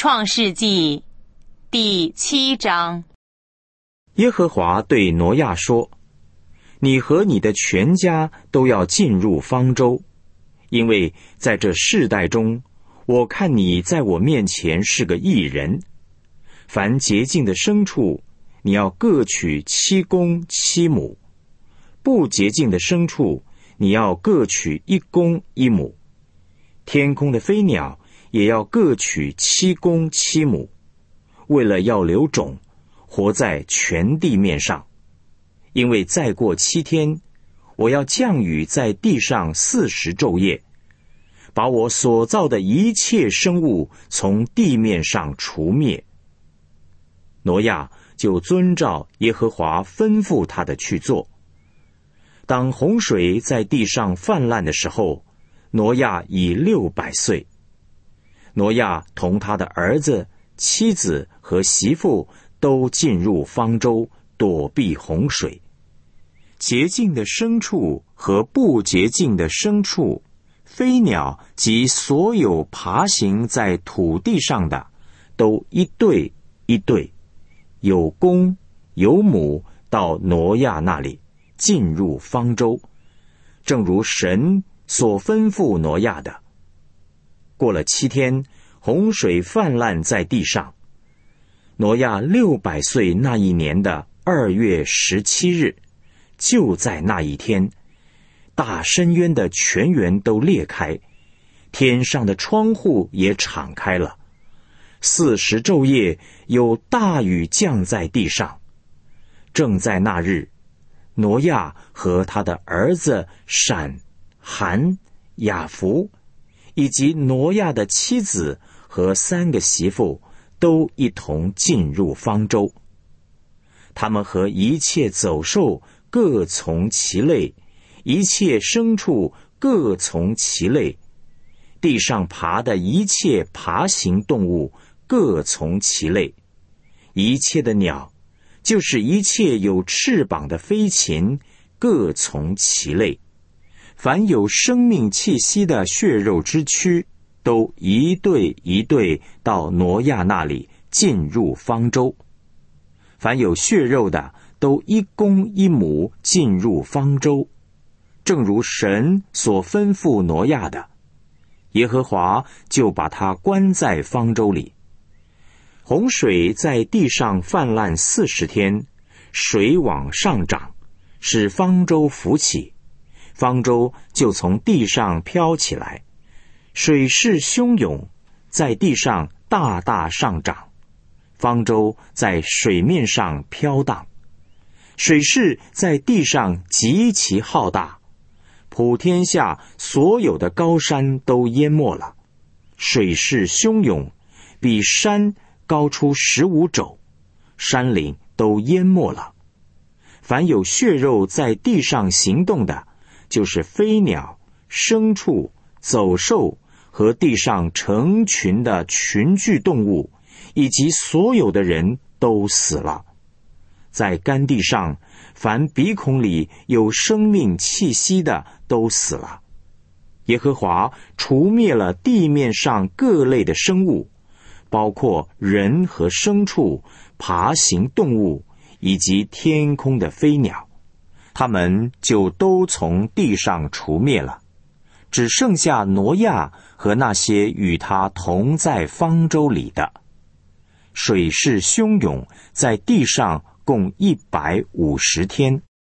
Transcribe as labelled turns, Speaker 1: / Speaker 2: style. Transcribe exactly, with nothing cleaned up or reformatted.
Speaker 1: 创世纪第七章。
Speaker 2: 耶和华对挪亚说：你和你的全家都要进入方舟，因为在这世代中，我看你在我面前是个义人。凡洁净的牲畜，你要各取七公七母；不洁净的牲畜，你要各取一公一母。天空的飞鸟也要各取七公七母，为了要留种，活在全地面上。因为再过七天，我要降雨在地上四十昼夜，把我所造的一切生物从地面上除灭。挪亚就遵照耶和华吩咐他的去做。当洪水在地上泛滥的时候，挪亚已六百岁。挪亚同他的儿子、妻子和媳妇都进入方舟，躲避洪水。洁净的牲畜和不洁净的牲畜，飞鸟及所有爬行在土地上的，都一对一对，有公有母，到挪亚那里进入方舟，正如神所吩咐挪亚的。过了七天，洪水泛滥在地上。挪亚六百岁那一年的二月十七日，就在那一天，大深渊的泉源都裂开，天上的窗户也敞开了。四十昼夜有大雨降在地上。正在那日，挪亚和他的儿子闪、含、雅弗，以及挪亚的妻子和三个媳妇，都一同进入方舟。他们和一切走兽各从其类，一切牲畜各从其类，地上爬的一切爬行动物各从其类，一切的鸟，就是一切有翅膀的飞禽，各从其类。凡有生命气息的血肉之躯，都一对一对到挪亚那里进入方舟。凡有血肉的，都一公一母进入方舟，正如神所吩咐挪亚的。耶和华就把他关在方舟里。洪水在地上泛滥四十天，水往上涨，使方舟浮起，方舟就从地上飘起来。水势汹涌，在地上大大上涨，方舟在水面上飘荡。水势在地上极其浩大，普天下所有的高山都淹没了。水势汹涌，比山高出十五肘，山岭都淹没了。凡有血肉在地上行动的，就是飞鸟、牲畜、走兽和地上成群的群居动物，以及所有的人都死了。在干地上，凡鼻孔里有生命气息的都死了。耶和华除灭了地面上各类的生物，包括人和牲畜、爬行动物以及天空的飞鸟，他们就都从地上除灭了，只剩下挪亚和那些与他同在方舟里的。水势汹涌，在地上共一百五十天。